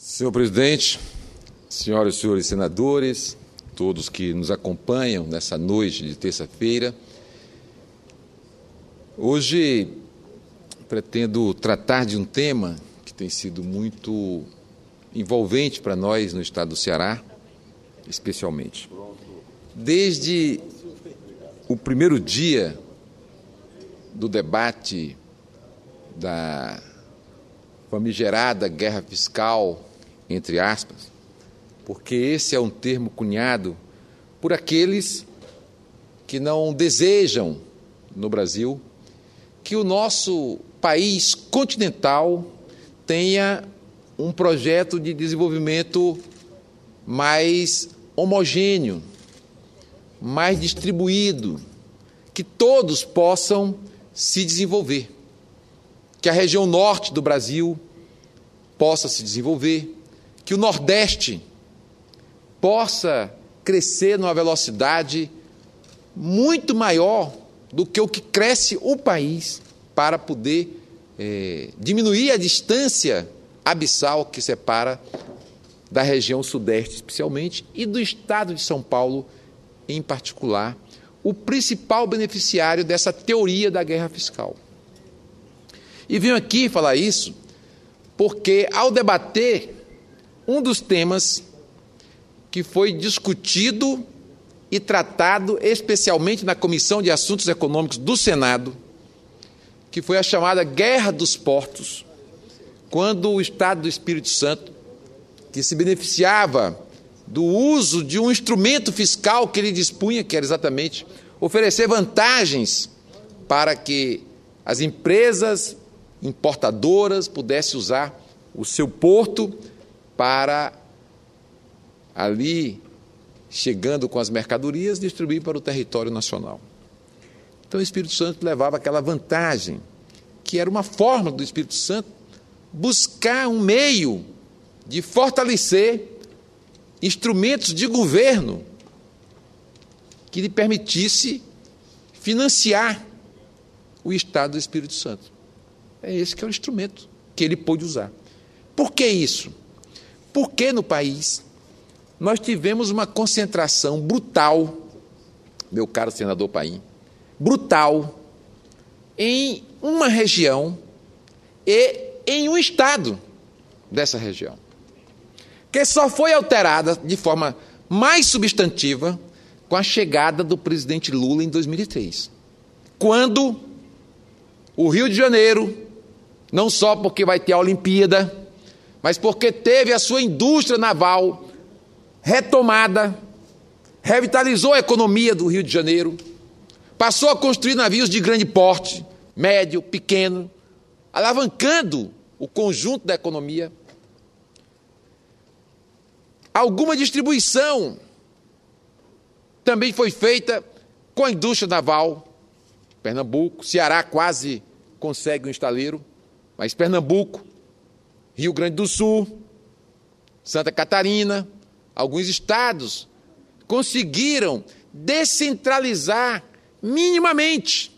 Senhor presidente, senhoras e senhores senadores, todos que nos acompanham nessa noite de terça-feira, hoje pretendo tratar de um tema que tem sido muito envolvente para nós no estado do Ceará, especialmente. Desde o primeiro dia do debate da famigerada guerra fiscal, entre aspas, porque esse é um termo cunhado por aqueles que não desejam no Brasil que o nosso país continental tenha um projeto de desenvolvimento mais homogêneo, mais distribuído, que todos possam se desenvolver, que a região norte do Brasil possa se desenvolver, que o Nordeste possa crescer numa velocidade muito maior do que o que cresce o país para poder diminuir a distância abissal que separa da região sudeste, especialmente, e do estado de São Paulo, em particular, o principal beneficiário dessa teoria da guerra fiscal. E venho aqui falar isso porque, ao debater um dos temas que foi discutido e tratado especialmente na Comissão de Assuntos Econômicos do Senado, que foi a chamada Guerra dos Portos, quando o Estado do Espírito Santo, que se beneficiava do uso de um instrumento fiscal que ele dispunha, que era exatamente oferecer vantagens para que as empresas importadoras pudessem usar o seu porto para, ali, chegando com as mercadorias, distribuir para o território nacional. Então o Espírito Santo levava aquela vantagem, que era uma forma do Espírito Santo buscar um meio de fortalecer instrumentos de governo que lhe permitisse financiar o Estado do Espírito Santo. É esse que é o instrumento que ele pôde usar. Por que isso? Porque no país nós tivemos uma concentração brutal, meu caro senador Paim, brutal, em uma região e em um estado dessa região, que só foi alterada de forma mais substantiva com a chegada do presidente Lula em 2003, quando o Rio de Janeiro, não só porque vai ter a Olimpíada, mas porque teve a sua indústria naval retomada, revitalizou a economia do Rio de Janeiro, passou a construir navios de grande porte, médio, pequeno, alavancando o conjunto da economia. Alguma distribuição também foi feita com a indústria naval. Pernambuco, Ceará quase consegue um estaleiro, mas Pernambuco, Rio Grande do Sul, Santa Catarina, alguns estados conseguiram descentralizar minimamente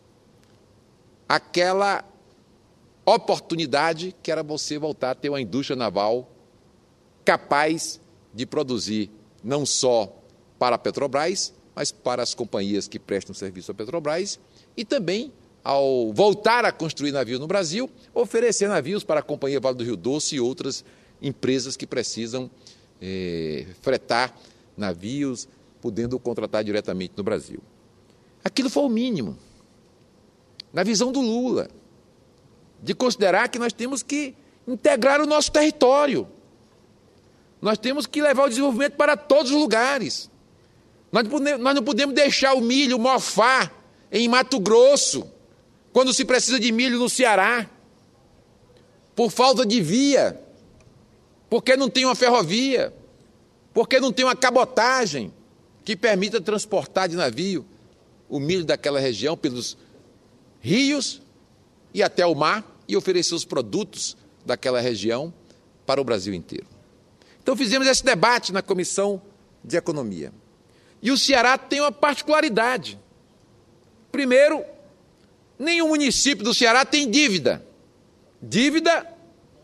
aquela oportunidade que era você voltar a ter uma indústria naval capaz de produzir não só para a Petrobras, mas para as companhias que prestam serviço à Petrobras e também, ao voltar a construir navios no Brasil, oferecer navios para a Companhia Vale do Rio Doce e outras empresas que precisam fretar navios, podendo contratar diretamente no Brasil. Aquilo foi o mínimo, na visão do Lula, de considerar que nós temos que integrar o nosso território. Nós temos que levar o desenvolvimento para todos os lugares. Nós não podemos deixar o milho mofar em Mato Grosso, quando se precisa de milho no Ceará, por falta de via, porque não tem uma ferrovia, porque não tem uma cabotagem que permita transportar de navio o milho daquela região pelos rios e até o mar e oferecer os produtos daquela região para o Brasil inteiro. Então fizemos esse debate na Comissão de Economia. E o Ceará tem uma particularidade. Primeiro, nenhum município do Ceará tem dívida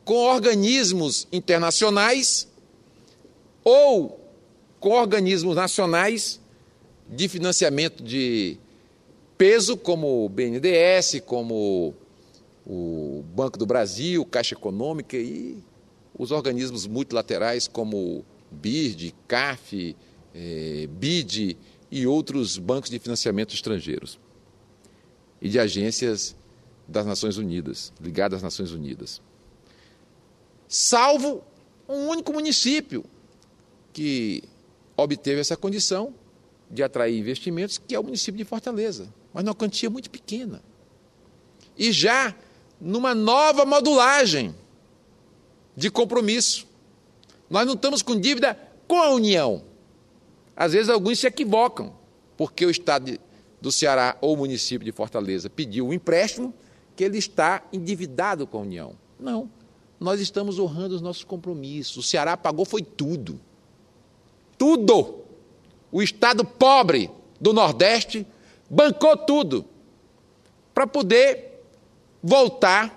com organismos internacionais ou com organismos nacionais de financiamento de peso, como o BNDES, como o Banco do Brasil, Caixa Econômica e os organismos multilaterais como o BIRD, CAF, BID e outros bancos de financiamento estrangeiros e de agências das Nações Unidas, ligadas às Nações Unidas. Salvo um único município que obteve essa condição de atrair investimentos, que é o município de Fortaleza, mas numa quantia muito pequena. E já numa nova modulagem de compromisso. Nós não estamos com dívida com a União. Às vezes alguns se equivocam, porque o Estado do Ceará ou o município de Fortaleza pediu um empréstimo, que ele está endividado com a União. Não, nós estamos honrando os nossos compromissos. O Ceará pagou foi tudo. Tudo. O Estado pobre do Nordeste bancou tudo para poder voltar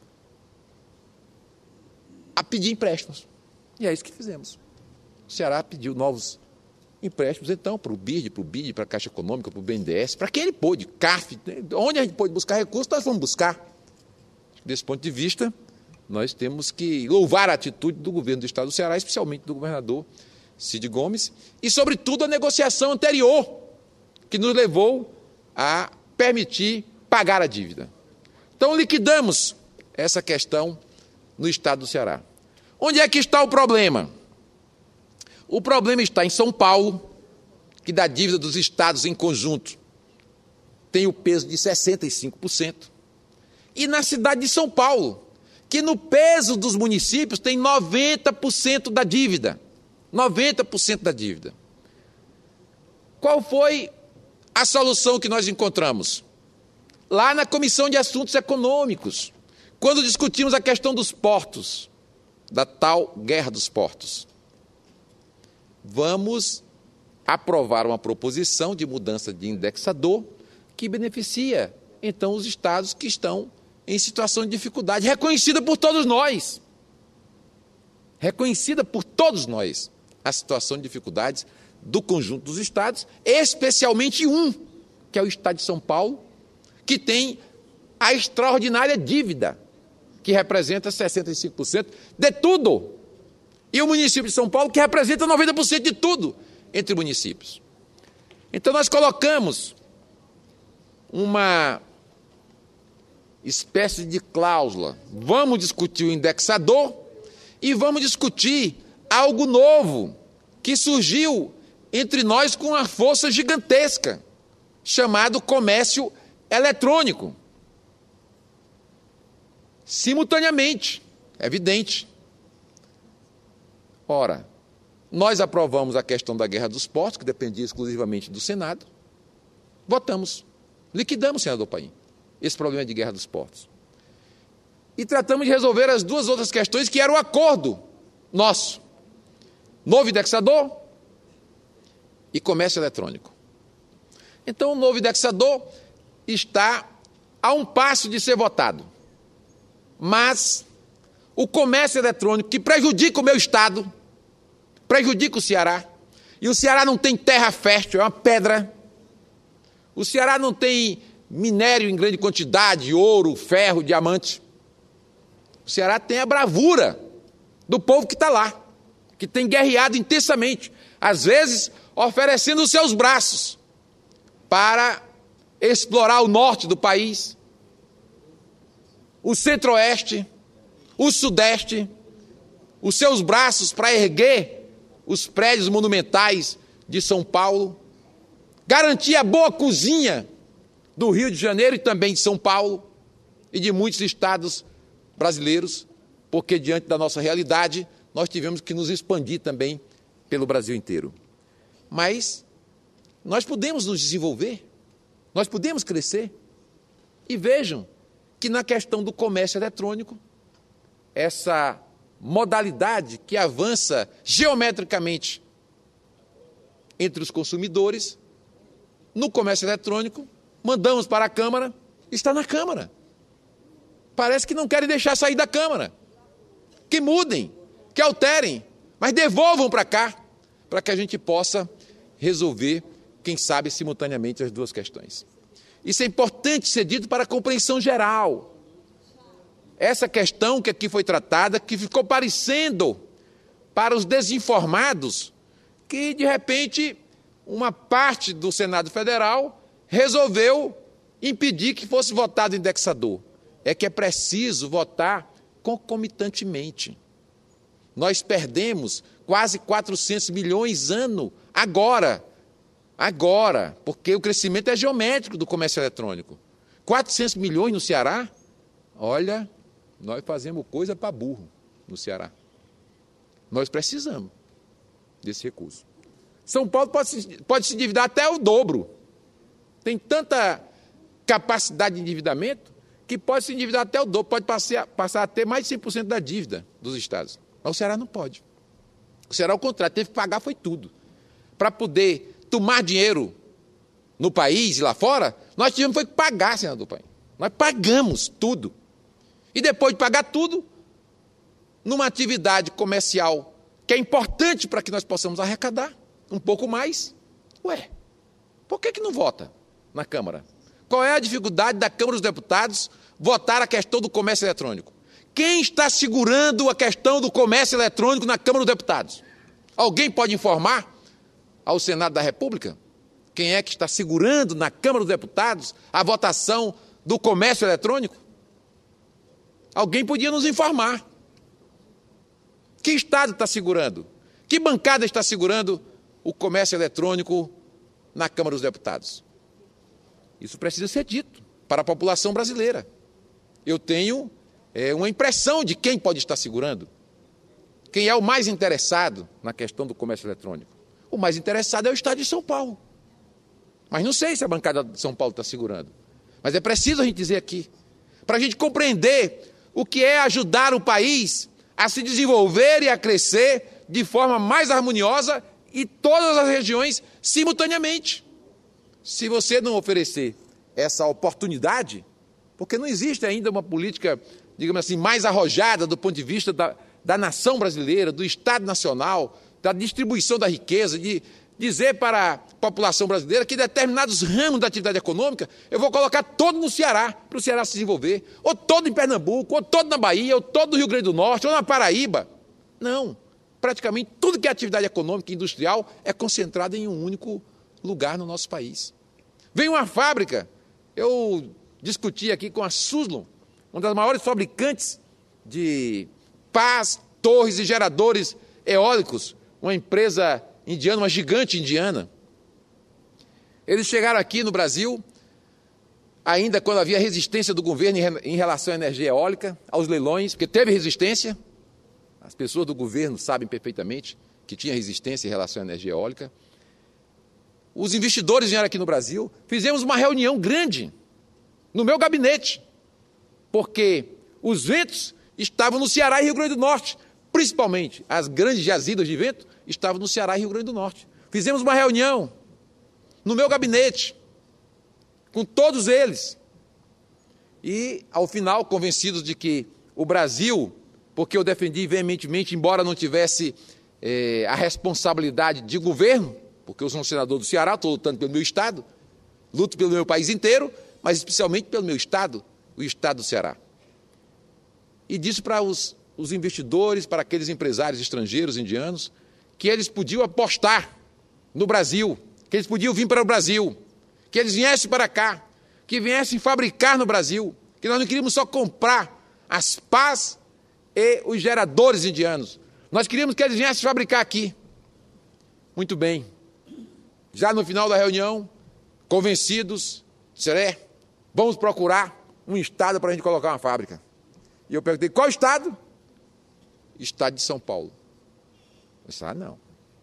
a pedir empréstimos. E é isso que fizemos. O Ceará pediu novos empréstimos, então, para o BIRD, para o BID, para a Caixa Econômica, para o BNDES, para quem ele pôde, CAF, onde a gente pôde buscar recursos, nós vamos buscar. Desse ponto de vista, nós temos que louvar a atitude do governo do Estado do Ceará, especialmente do governador Cid Gomes, e, sobretudo, a negociação anterior, que nos levou a permitir pagar a dívida. Então, liquidamos essa questão no Estado do Ceará. Onde é que está o problema? O problema está em São Paulo, que da dívida dos estados em conjunto tem o peso de 65%, e na cidade de São Paulo, que no peso dos municípios tem 90% da dívida. 90% da dívida. Qual foi a solução que nós encontramos? Lá na Comissão de Assuntos Econômicos, quando discutimos a questão dos portos, da tal guerra dos portos. Vamos aprovar uma proposição de mudança de indexador que beneficia, então, os estados que estão em situação de dificuldade, reconhecida por todos nós. Reconhecida por todos nós, a situação de dificuldades do conjunto dos estados, especialmente um, que é o estado de São Paulo, que tem a extraordinária dívida, que representa 65% de tudo. E o município de São Paulo, que representa 90% de tudo entre municípios. Então, nós colocamos uma espécie de cláusula. Vamos discutir o indexador e vamos discutir algo novo que surgiu entre nós com uma força gigantesca, chamado comércio eletrônico. Simultaneamente, é evidente. Ora, nós aprovamos a questão da guerra dos portos, que dependia exclusivamente do Senado, votamos, liquidamos, senador Paim, esse problema de guerra dos portos. E tratamos de resolver as duas outras questões que era o acordo nosso. Novo indexador e comércio eletrônico. Então, o novo indexador está a um passo de ser votado. Mas o comércio eletrônico, que prejudica o meu estado, prejudica o Ceará, e o Ceará não tem terra fértil, é uma pedra. O Ceará não tem minério em grande quantidade, ouro, ferro, diamante. O Ceará tem a bravura do povo que está lá, que tem guerreado intensamente, às vezes oferecendo os seus braços para explorar o norte do país, o centro-oeste, o sudeste, os seus braços para erguer os prédios monumentais de São Paulo, garantir a boa cozinha do Rio de Janeiro e também de São Paulo e de muitos estados brasileiros, porque diante da nossa realidade nós tivemos que nos expandir também pelo Brasil inteiro. Mas nós podemos nos desenvolver, nós podemos crescer. E vejam que na questão do comércio eletrônico, essa modalidade que avança geometricamente entre os consumidores, no comércio eletrônico, mandamos para a Câmara, está na Câmara. Parece que não querem deixar sair da Câmara. que mudem, que alterem, mas devolvam para cá, para que a gente possa resolver, quem sabe, simultaneamente as duas questões. Isso é importante ser dito para a compreensão geral. Essa questão que aqui foi tratada, que ficou parecendo para os desinformados, que, de repente, uma parte do Senado Federal resolveu impedir que fosse votado indexador. É que é preciso votar concomitantemente. Nós perdemos quase 400 milhões ano agora, porque o crescimento é geométrico do comércio eletrônico. 400 milhões no Ceará, olha, nós fazemos coisa para burro no Ceará. Nós precisamos desse recurso. São Paulo pode se endividar até o dobro. Tem tanta capacidade de endividamento que pode se endividar até o dobro, pode passar a ter mais de 100% da dívida dos estados. Mas o Ceará não pode. O Ceará, ao contrário, teve que pagar foi tudo. Para poder tomar dinheiro no país e lá fora, nós tivemos foi que pagar, senador Paim. Nós pagamos tudo. E depois de pagar tudo, numa atividade comercial que é importante para que nós possamos arrecadar um pouco mais, por que não vota na Câmara? Qual é a dificuldade da Câmara dos Deputados votar a questão do comércio eletrônico? Quem está segurando a questão do comércio eletrônico na Câmara dos Deputados? Alguém pode informar ao Senado da República quem é que está segurando na Câmara dos Deputados a votação do comércio eletrônico? Alguém podia nos informar. Que Estado está segurando? Que bancada está segurando o comércio eletrônico na Câmara dos Deputados? Isso precisa ser dito para a população brasileira. Eu tenho uma impressão de quem pode estar segurando. Quem é o mais interessado na questão do comércio eletrônico? O mais interessado é o Estado de São Paulo. Mas não sei se a bancada de São Paulo está segurando. Mas é preciso a gente dizer aqui, para a gente compreender o que é ajudar o país a se desenvolver e a crescer de forma mais harmoniosa e todas as regiões simultaneamente. Se você não oferecer essa oportunidade, porque não existe ainda uma política, digamos assim, mais arrojada do ponto de vista da nação brasileira, do Estado Nacional, da distribuição da riqueza, de dizer para a população brasileira que determinados ramos da atividade econômica eu vou colocar todo no Ceará, para o Ceará se desenvolver, ou todo em Pernambuco, ou todo na Bahia, ou todo no Rio Grande do Norte, ou na Paraíba. Não. Praticamente tudo que é atividade econômica e industrial é concentrado em um único lugar no nosso país. Vem uma fábrica, eu discuti aqui com a Suzlon, uma das maiores fabricantes de pás, torres e geradores eólicos, uma empresa indiana, uma gigante indiana. Eles chegaram aqui no Brasil, ainda quando havia resistência do governo em relação à energia eólica, aos leilões, porque teve resistência. As pessoas do governo sabem perfeitamente que tinha resistência em relação à energia eólica. Os investidores vieram aqui no Brasil, fizemos uma reunião grande no meu gabinete, porque os ventos estavam no Ceará e Rio Grande do Norte, principalmente as grandes jazidas de vento estavam no Ceará e Rio Grande do Norte. Fizemos uma reunião no meu gabinete, com todos eles, e, ao final, convencidos de que o Brasil, porque eu defendi veementemente, embora não tivesse a responsabilidade de governo, porque eu sou um senador do Ceará, estou lutando pelo meu Estado, luto pelo meu país inteiro, mas especialmente pelo meu Estado, o Estado do Ceará. E disse para os investidores, para aqueles empresários estrangeiros, indianos, que eles podiam apostar no Brasil, que eles podiam vir para o Brasil, que eles viessem para cá, que viessem fabricar no Brasil, que nós não queríamos só comprar as pás e os geradores indianos, nós queríamos que eles viessem fabricar aqui. Muito bem. Já no final da reunião, convencidos, disseram, vamos procurar um estado para a gente colocar uma fábrica. E eu perguntei, qual estado? Estado de São Paulo. Eu disse, não.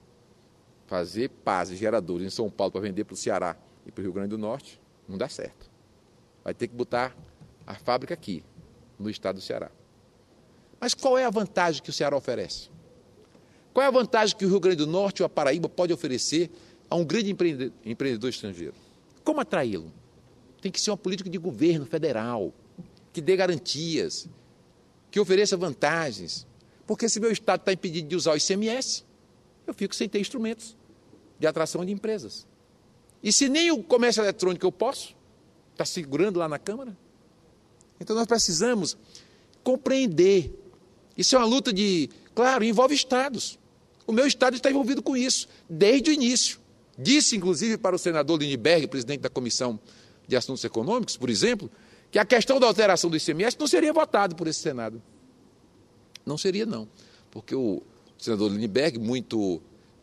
Fazer pás e geradores em São Paulo para vender para o Ceará e para o Rio Grande do Norte, não dá certo. Vai ter que botar a fábrica aqui, no estado do Ceará. Mas qual é a vantagem que o Ceará oferece? Qual é a vantagem que o Rio Grande do Norte ou a Paraíba pode oferecer a um grande empreendedor estrangeiro? Como atraí-lo? Tem que ser uma política de governo federal, que dê garantias, que ofereça vantagens, Porque se meu Estado está impedido de usar o ICMS, eu fico sem ter instrumentos de atração de empresas. E se nem o comércio eletrônico eu posso, está segurando lá na Câmara. Então nós precisamos compreender. Isso é uma luta de... Claro, envolve estados. O meu estado está envolvido com isso, desde o início. Disse, inclusive, para o senador Lindbergh, presidente da Comissão de Assuntos Econômicos, por exemplo, que a questão da alteração do ICMS não seria votada por esse Senado. Não seria, não. Porque o senador Lindbergh, muito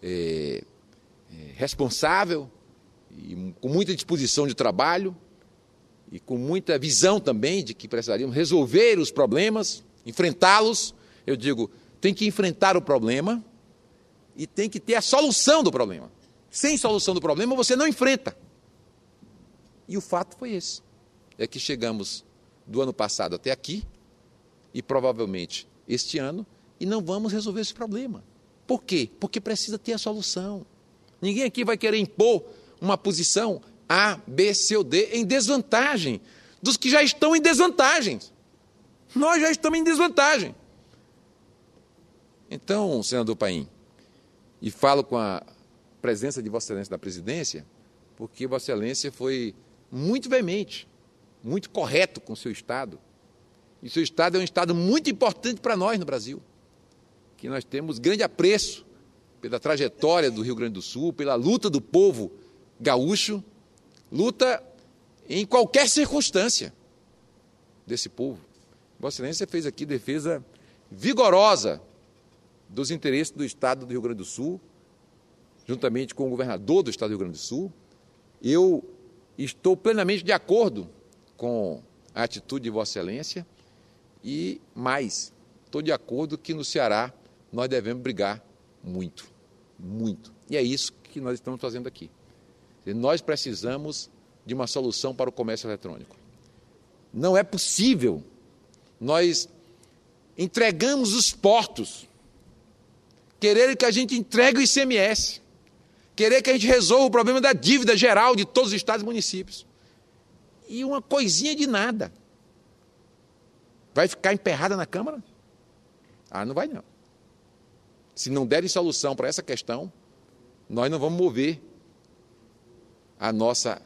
responsável, e com muita disposição de trabalho, e com muita visão também de que precisaríamos resolver os problemas, enfrentá-los. Eu digo, tem que enfrentar o problema e tem que ter a solução do problema. Sem solução do problema, você não enfrenta. E o fato foi esse. É que chegamos do ano passado até aqui, e provavelmente este ano, e não vamos resolver esse problema. Por quê? Porque precisa ter a solução. Ninguém aqui vai querer impor uma posição A, B, C ou D em desvantagem dos que já estão em desvantagem. Nós já estamos em desvantagem. Então, senador Paim, e falo com a presença de Vossa Excelência da presidência, porque Vossa Excelência foi muito veemente, muito correto com o seu Estado. E o seu Estado é um Estado muito importante para nós no Brasil, que nós temos grande apreço pela trajetória do Rio Grande do Sul, pela luta do povo gaúcho, luta em qualquer circunstância desse povo. Vossa Excelência fez aqui defesa vigorosa dos interesses do Estado do Rio Grande do Sul, juntamente com o governador do Estado do Rio Grande do Sul. Eu estou plenamente de acordo com a atitude de Vossa Excelência e, mais, estou de acordo que no Ceará nós devemos brigar muito, muito. E é isso que nós estamos fazendo aqui. Nós precisamos de uma solução para o comércio eletrônico. Não é possível nós entregamos os portos, querer que a gente entregue o ICMS, querer que a gente resolva o problema da dívida geral de todos os estados e municípios. E uma coisinha de nada. Vai ficar emperrada na Câmara? Ah, não vai não. Se não derem solução para essa questão, nós não vamos mover a nossa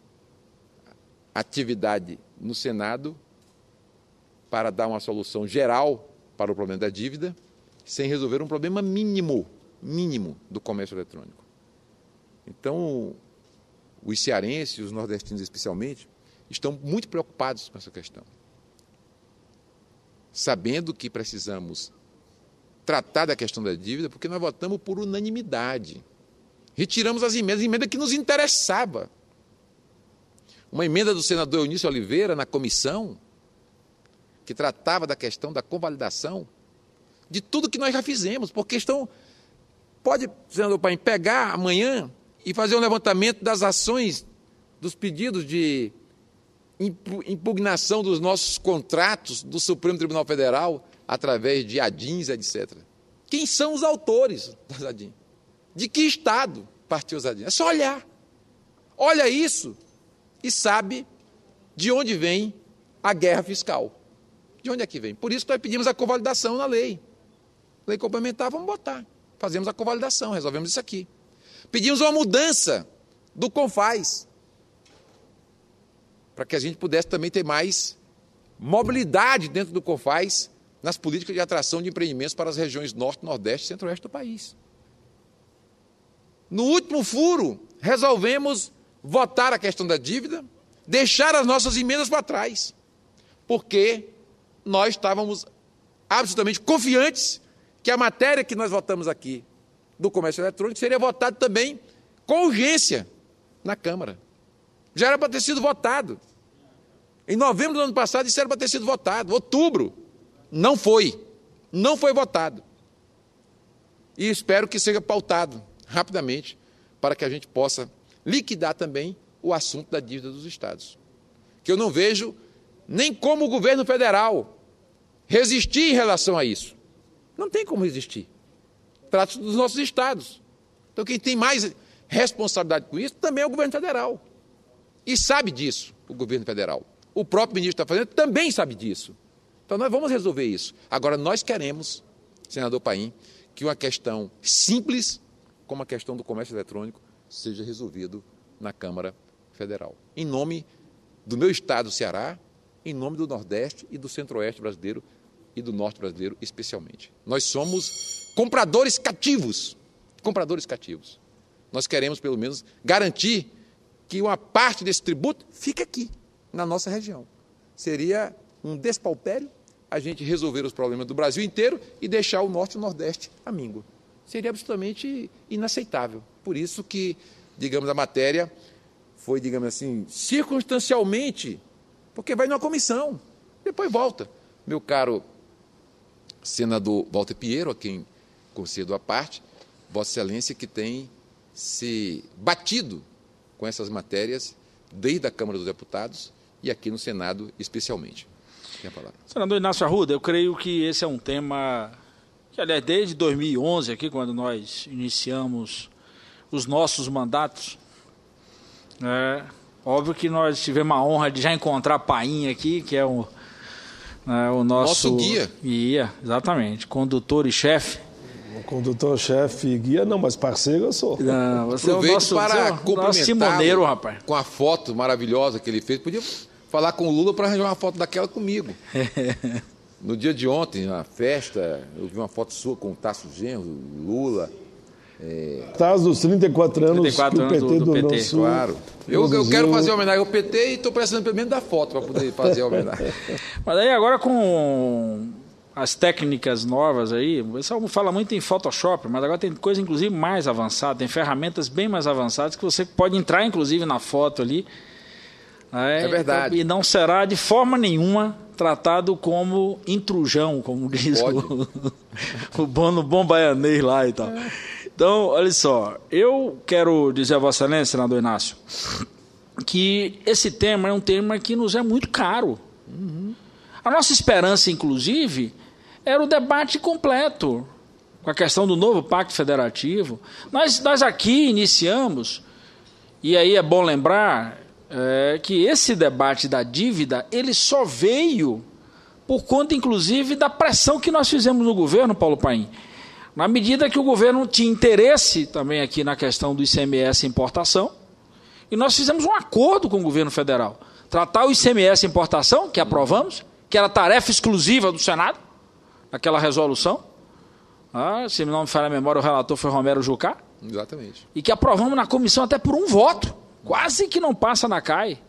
atividade no Senado para dar uma solução geral para o problema da dívida, sem resolver um problema mínimo do comércio eletrônico. Então, os cearenses, os nordestinos especialmente, estão muito preocupados com essa questão, sabendo que precisamos tratar da questão da dívida, porque nós votamos por unanimidade. Retiramos as emendas que nos interessavam. Uma emenda do senador Eunício Oliveira na comissão, que tratava da questão da convalidação de tudo que nós já fizemos, porque pode, senador Paim, pegar amanhã e fazer um levantamento das ações, dos pedidos de impugnação dos nossos contratos do Supremo Tribunal Federal, através de ADINs, etc. Quem são os autores das ADINs? De que estado partiu as ADINs? É só olhar. Olha isso e sabe de onde vem a guerra fiscal. De onde é que vem? Por isso que nós pedimos a convalidação na lei. Lei complementar, vamos botar. Fazemos a convalidação, resolvemos isso aqui. Pedimos uma mudança do CONFAS, para que a gente pudesse também ter mais mobilidade dentro do CONFAS nas políticas de atração de empreendimentos para as regiões norte, nordeste e centro-oeste do país. No último furo, resolvemos votar a questão da dívida, deixar as nossas emendas para trás, porque nós estávamos absolutamente confiantes que a matéria que nós votamos aqui do comércio eletrônico seria votada também com urgência na Câmara. Já era para ter sido votado. Em novembro do ano passado, isso era para ter sido votado. Outubro, não foi. Não foi votado. E espero que seja pautado rapidamente para que a gente possa liquidar também o assunto da dívida dos estados. Que eu não vejo nem como o governo federal resistir em relação a isso. Não tem como resistir. Trata-se dos nossos estados. Então, quem tem mais responsabilidade com isso também é o governo federal. E sabe disso, o governo federal. O próprio ministro da Fazenda também sabe disso. Então, nós vamos resolver isso. Agora, nós queremos senador Paim, que uma questão simples, como a questão do comércio eletrônico, seja resolvido na Câmara Federal. Em nome do meu estado, Ceará, em nome do Nordeste e do Centro-Oeste brasileiro e do Norte brasileiro especialmente. Nós somos compradores cativos. Compradores cativos. Nós queremos, pelo menos, garantir que uma parte desse tributo fique aqui, na nossa região. Seria um despautério a gente resolver os problemas do Brasil inteiro e deixar o Norte e o Nordeste à míngua. Seria absolutamente inaceitável. Por isso que, digamos, a matéria foi, digamos assim, circunstancialmente, porque vai numa comissão, depois volta. Meu caro senador Walter Pinheiro, a quem concedo a parte, Vossa Excelência, que tem se batido com essas matérias desde a Câmara dos Deputados e aqui no Senado especialmente. Tem a palavra. Senador Inácio Arruda, eu creio que esse é um tema que, aliás, desde 2011, aqui, quando nós iniciamos os nossos mandatos, óbvio que nós tivemos a honra de já encontrar Paim aqui, que é o nosso guia, exatamente, condutor e chefe. Condutor-chefe e guia, não, mas parceiro eu sou. Não, você aproveito é o nosso, para nosso timoneiro, rapaz. Com a foto maravilhosa que ele fez. Podia falar com o Lula para arranjar uma foto daquela comigo. No dia de ontem, na festa, eu vi uma foto sua com o Tasso Genro, Lula. Tasso dos 34 anos que o PT do PT. Claro. Eu quero fazer homenagem ao PT e estou precisando pelo menos da foto para poder fazer a homenagem. Mas aí agora com as técnicas novas aí, o pessoal fala muito em Photoshop, mas agora tem coisa inclusive mais avançada, tem ferramentas bem mais avançadas que você pode entrar inclusive na foto ali. É verdade. E não será de forma nenhuma tratado como intrusão, como diz o bom baianês lá e tal. Então, olha só, eu quero dizer a Vossa Excelência, senador Inácio, que esse tema é um tema que nos é muito caro. A nossa esperança, inclusive, era o debate completo com a questão do novo Pacto Federativo. Nós aqui iniciamos, e aí é bom lembrar que esse debate da dívida, ele só veio por conta, inclusive, da pressão que nós fizemos no governo, Paulo Paim. Na medida que o governo tinha interesse também aqui na questão do ICMS importação, e nós fizemos um acordo com o governo federal. Tratar o ICMS importação, que aprovamos, que era tarefa exclusiva do Senado, naquela resolução. Se não me falha a memória, o relator foi Romero Jucá. Exatamente. E que aprovamos na comissão até por um voto. Quase que não passa na CAI.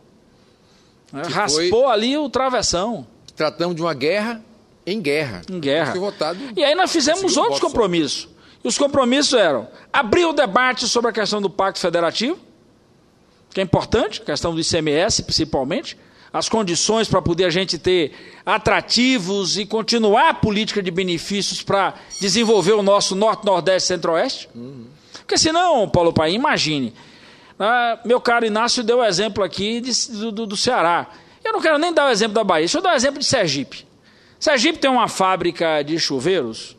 Raspou ali o travessão. Tratamos de uma guerra em guerra. Em guerra. Foi votado. E aí nós fizemos outros compromissos. E os compromissos eram abrir o debate sobre a questão do Pacto Federativo, que é importante, a questão do ICMS principalmente, as condições para poder a gente ter atrativos e continuar a política de benefícios para desenvolver o nosso Norte, Nordeste e Centro-Oeste. Porque senão, Paulo Paim, imagine, meu caro Inácio deu o exemplo aqui do Ceará. Eu não quero nem dar o exemplo da Bahia, deixa eu dar o exemplo de Sergipe. Sergipe tem uma fábrica de chuveiros,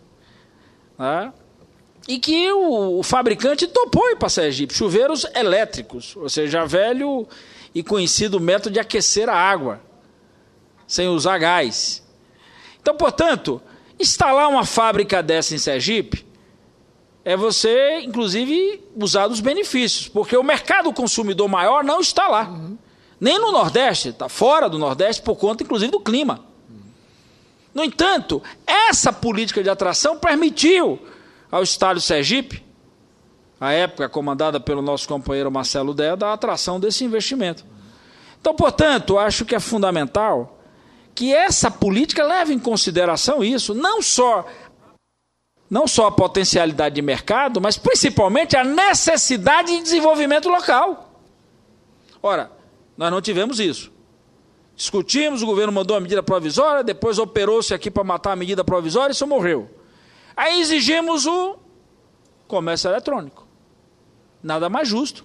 e que o fabricante topou ir para Sergipe, chuveiros elétricos, ou seja, velho e conhecido método de aquecer a água, sem usar gás. Então, portanto, instalar uma fábrica dessa em Sergipe é você, inclusive, usar dos benefícios, porque o mercado consumidor maior não está lá. Nem no Nordeste, está fora do Nordeste, por conta, inclusive, do clima. No entanto, essa política de atração permitiu ao Estado de Sergipe, à época comandada pelo nosso companheiro Marcelo Dea, a atração desse investimento. Então, portanto, acho que é fundamental que essa política leve em consideração isso, não só a potencialidade de mercado, mas principalmente a necessidade de desenvolvimento local. Ora, nós não tivemos isso. Discutimos, o governo mandou a medida provisória, depois operou-se aqui para matar a medida provisória e isso morreu. Aí exigimos o comércio eletrônico. Nada mais justo.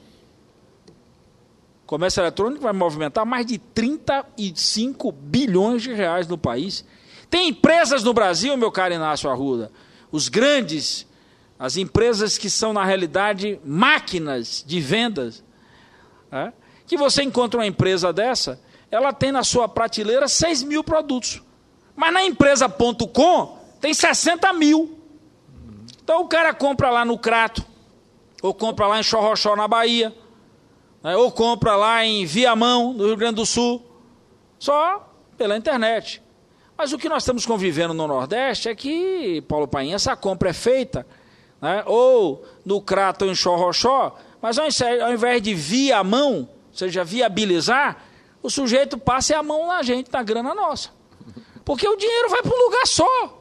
O comércio eletrônico vai movimentar mais de 35 bilhões de reais no país. Tem empresas no Brasil, meu caro Inácio Arruda, os grandes, as empresas que são, na realidade, máquinas de vendas, que você encontra uma empresa dessa, ela tem na sua prateleira 6 mil produtos. Mas na empresa.com tem 60 mil. Então o cara compra lá no Crato, ou compra lá em Xorroxó, na Bahia, né, ou compra lá em Viamão, no Rio Grande do Sul, só pela internet. Mas o que nós estamos convivendo no Nordeste é que, Paulo Paim, essa compra é feita, né, ou no Crato ou em Xorroxó, mas ao invés de Viamão, ou seja, viabilizar, o sujeito passa a mão na gente, na grana nossa. Porque o dinheiro vai para um lugar só.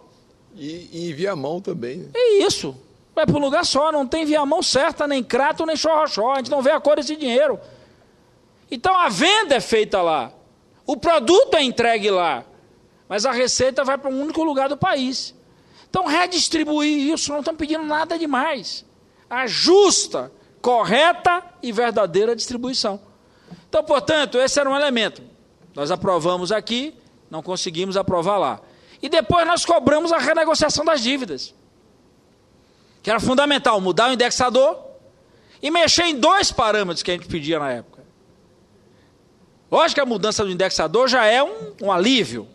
E em Viamão também. Né? É isso. Vai para um lugar só, não tem Viamão certa, nem Crato, nem Xorroxó. A gente não vê a cor desse dinheiro. Então a venda é feita lá. O produto é entregue lá. Mas a receita vai para um único lugar do país. Então redistribuir isso, não estamos pedindo nada demais. A justa, correta e verdadeira distribuição. Então, portanto, esse era um elemento. Nós aprovamos aqui, não conseguimos aprovar lá. E depois nós cobramos a renegociação das dívidas. Que era fundamental, mudar o indexador e mexer em 2 parâmetros que a gente pedia na época. Lógico que a mudança do indexador já é um alívio.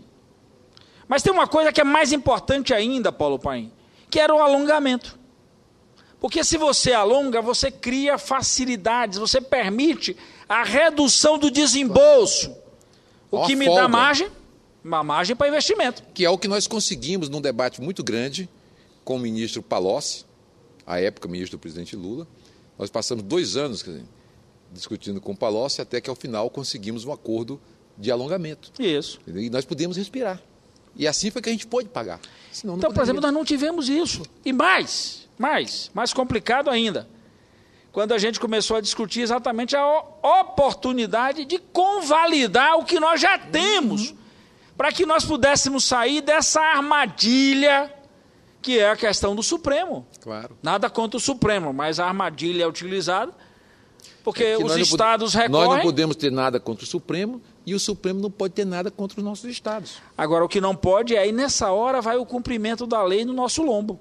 Mas tem uma coisa que é mais importante ainda, Paulo Paim, que era o alongamento. Porque se você alonga, você cria facilidades, você permite a redução do desembolso. O que me dá margem, uma margem para investimento. Que é o que nós conseguimos num debate muito grande com o ministro Palocci, à época ministro do presidente Lula. Nós passamos 2 anos discutindo com o Palocci, até que ao final conseguimos um acordo de alongamento. Isso. E nós podemos respirar. E assim foi que a gente pôde pagar. Senão, então, por exemplo, nós não tivemos isso. E mais complicado ainda, quando a gente começou a discutir exatamente a oportunidade de convalidar o que nós já temos, para que nós pudéssemos sair dessa armadilha que é a questão do Supremo. Claro. Nada contra o Supremo, mas a armadilha é utilizada porque os estados recorrem... Nós não podemos ter nada contra o Supremo e o Supremo não pode ter nada contra os nossos estados. Agora, o que não pode é, aí nessa hora vai o cumprimento da lei no nosso lombo.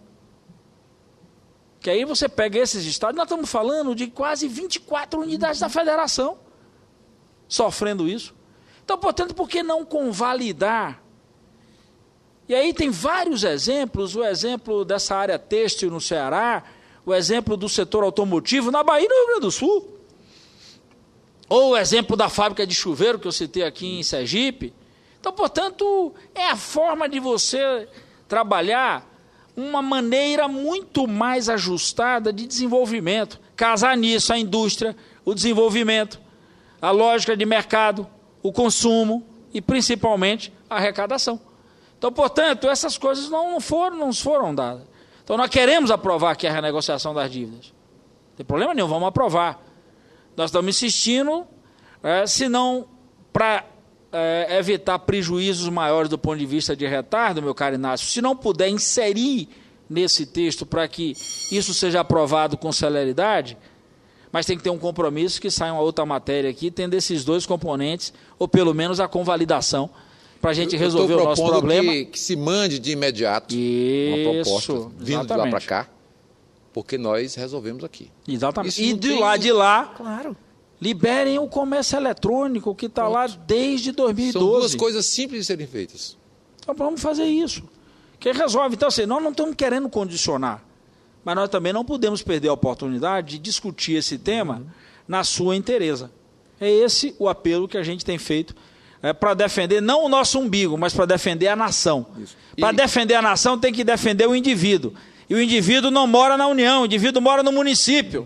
Que aí você pega esses estados, nós estamos falando de quase 24 unidades da federação sofrendo isso. Então, portanto, por que não convalidar? E aí tem vários exemplos, o exemplo dessa área têxtil no Ceará, o exemplo do setor automotivo na Bahia e no Rio Grande do Sul. Ou o exemplo da fábrica de chuveiro que eu citei aqui em Sergipe. Então, portanto, é a forma de você trabalhar uma maneira muito mais ajustada de desenvolvimento. Casar nisso a indústria, o desenvolvimento, a lógica de mercado, o consumo e, principalmente, a arrecadação. Então, portanto, essas coisas não foram dadas. Então, nós queremos aprovar aqui a renegociação das dívidas. Não tem problema nenhum, vamos aprovar. Nós estamos insistindo, se não para evitar prejuízos maiores do ponto de vista de retardo, meu caro Inácio, se não puder inserir nesse texto para que isso seja aprovado com celeridade, mas tem que ter um compromisso que saia uma outra matéria aqui, tendo esses 2 componentes, ou pelo menos a convalidação, para a gente resolver o nosso problema. Que se mande de imediato uma proposta vindo de lá para cá, porque nós resolvemos aqui. Exatamente. E de lá, claro, liberem o comércio eletrônico que está lá desde 2012. São 2 coisas simples de serem feitas. Então vamos fazer isso. Que resolve. Então, assim, nós não estamos querendo condicionar, mas nós também não podemos perder a oportunidade de discutir esse tema na sua inteireza. É esse o apelo que a gente tem feito para defender, não o nosso umbigo, mas para defender a nação. Para defender a nação tem que defender o indivíduo. E o indivíduo não mora na União, o indivíduo mora no município.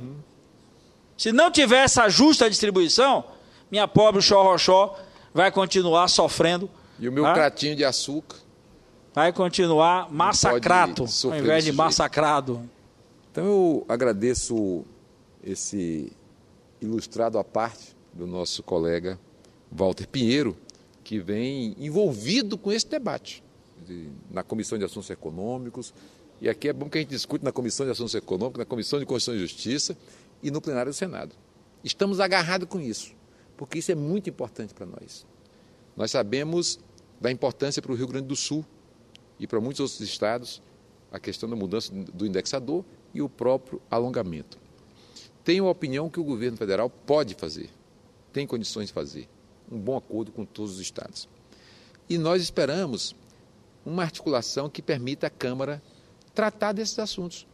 Se não tiver essa justa distribuição, minha pobre Xorroxó vai continuar sofrendo. E o meu cratinho de açúcar vai continuar massacrado, ao invés de massacrado. Então eu agradeço esse ilustrado à parte do nosso colega Walter Pinheiro, que vem envolvido com esse debate na Comissão de Assuntos Econômicos. E aqui é bom que a gente discute na Comissão de Assuntos Econômicos, na Comissão de Constituição e Justiça e no plenário do Senado. Estamos agarrados com isso, porque isso é muito importante para nós. Nós sabemos da importância para o Rio Grande do Sul e para muitos outros estados a questão da mudança do indexador e o próprio alongamento. Tenho a opinião que o governo federal pode fazer, tem condições de fazer um bom acordo com todos os estados. E nós esperamos uma articulação que permita à Câmara tratar desses assuntos.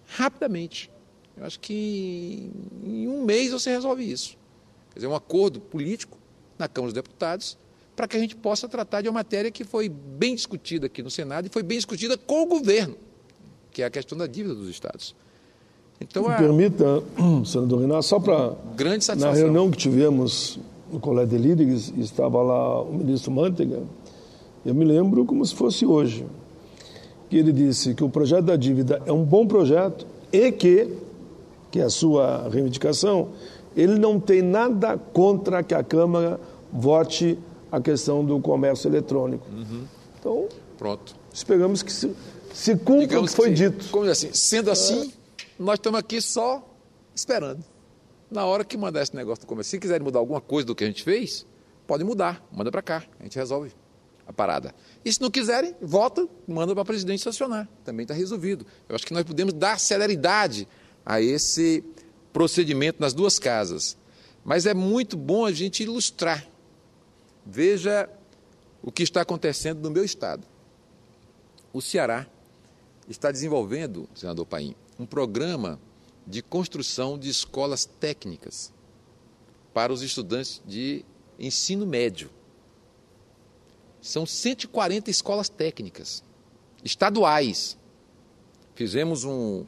rapidamente. Eu acho que em um mês você resolve isso. Quer dizer, um acordo político na Câmara dos Deputados para que a gente possa tratar de uma matéria que foi bem discutida aqui no Senado e foi bem discutida com o governo, que é a questão da dívida dos estados. Então, me permita, senador Renato, só para... Grande satisfação. Na reunião que tivemos no Colégio de Líderes, estava lá o ministro Mantega, eu me lembro como se fosse hoje, que ele disse que o projeto da dívida é um bom projeto e que é a sua reivindicação, ele não tem nada contra que a Câmara vote a questão do comércio eletrônico. Então, pronto. Esperamos que se cumpra o que foi dito. Como assim? Sendo assim, nós estamos aqui só esperando. Na hora que mandar esse negócio do comércio, se quiserem mudar alguma coisa do que a gente fez, pode mudar, manda para cá, a gente resolve a parada. E se não quiserem, vota, manda para a presidente sancionar, também está resolvido. Eu acho que nós podemos dar celeridade a esse procedimento nas duas casas. Mas é muito bom a gente ilustrar. Veja o que está acontecendo no meu estado. O Ceará está desenvolvendo, senador Paim, um programa de construção de escolas técnicas para os estudantes de ensino médio. São 140 escolas técnicas, estaduais. Fizemos um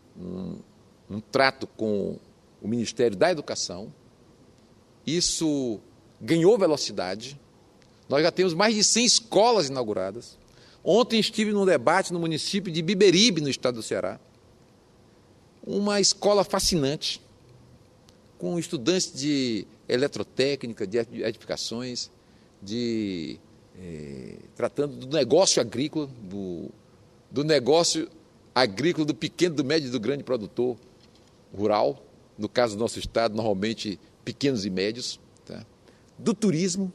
trato com o Ministério da Educação. Isso ganhou velocidade. Nós já temos mais de 100 escolas inauguradas. Ontem estive num debate no município de Biberibe, no estado do Ceará. Uma escola fascinante, com estudantes de eletrotécnica, de edificações, tratando do negócio agrícola, do negócio agrícola do pequeno, do médio e do grande produtor rural, no caso do nosso estado, normalmente pequenos e médios, tá? Do turismo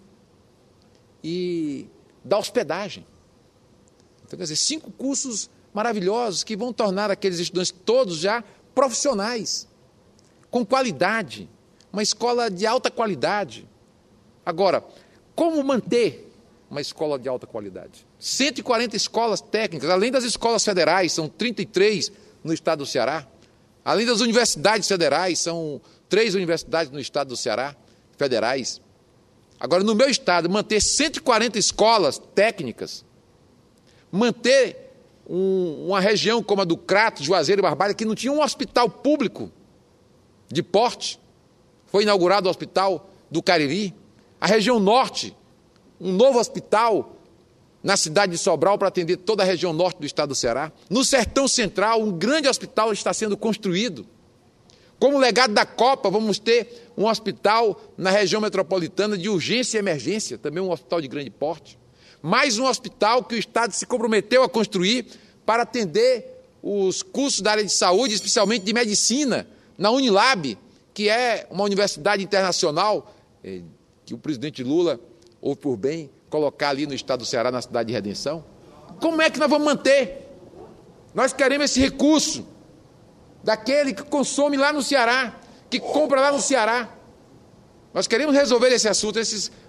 e da hospedagem. Então, quer dizer, 5 cursos maravilhosos que vão tornar aqueles estudantes todos já profissionais, com qualidade, uma escola de alta qualidade. Agora, como manter uma escola de alta qualidade? 140 escolas técnicas, além das escolas federais, são 33 no estado do Ceará, além das universidades federais, são 3 universidades no estado do Ceará, federais. Agora, no meu estado, manter 140 escolas técnicas, manter uma região como a do Crato, Juazeiro e Barbalha, que não tinha um hospital público de porte, foi inaugurado o hospital do Cariri. A região norte, um novo hospital na cidade de Sobral para atender toda a região norte do estado do Ceará. No Sertão Central, um grande hospital está sendo construído. Como legado da Copa, vamos ter um hospital na região metropolitana de urgência e emergência, também um hospital de grande porte. Mais um hospital que o Estado se comprometeu a construir para atender os cursos da área de saúde, especialmente de medicina, na Unilab, que é uma universidade internacional, que o presidente Lula houve por bem colocar ali no estado do Ceará, na cidade de Redenção. Como é que nós vamos manter? Nós queremos esse recurso daquele que consome lá no Ceará, que compra lá no Ceará. Nós queremos resolver esse assunto.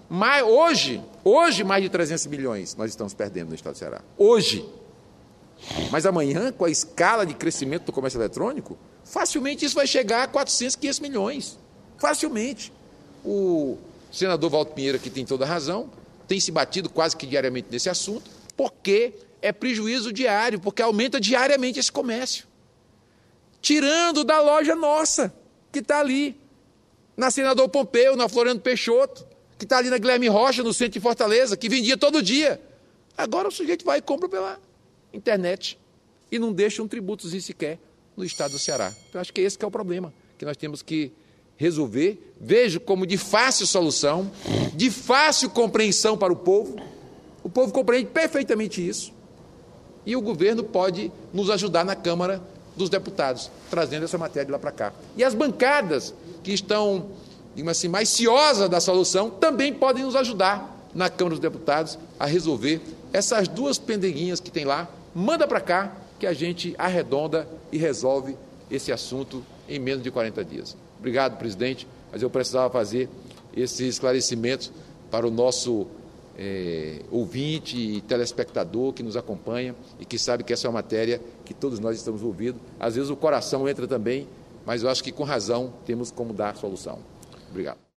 Hoje, mais de 300 milhões nós estamos perdendo no estado do Ceará. Hoje. Mas amanhã, com a escala de crescimento do comércio eletrônico, facilmente isso vai chegar a 400, 500 milhões. Facilmente. O senador Valdo Pinheiro, que tem toda a razão, tem se batido quase que diariamente nesse assunto, porque é prejuízo diário, porque aumenta diariamente esse comércio. Tirando da loja nossa, que está ali, na Senador Pompeu, na Floriano Peixoto, que está ali na Guilherme Rocha, no centro de Fortaleza, que vendia todo dia. Agora o sujeito vai e compra pela internet e não deixa um tributozinho sequer no estado do Ceará. Então, acho que esse que é o problema, que nós temos que resolver. Vejo como de fácil solução, de fácil compreensão para o povo. O povo compreende perfeitamente isso. E o governo pode nos ajudar na Câmara dos Deputados, trazendo essa matéria lá para cá. E as bancadas que estão, digamos assim, mais ciosas da solução, também podem nos ajudar na Câmara dos Deputados a resolver essas 2 pendenguinhas que tem lá. Manda para cá que a gente arredonda e resolve esse assunto em menos de 40 dias. Obrigado, presidente, mas eu precisava fazer esse esclarecimento para o nosso ouvinte e telespectador que nos acompanha e que sabe que essa é uma matéria que todos nós estamos envolvidos. Às vezes o coração entra também, mas eu acho que com razão temos como dar solução. Obrigado.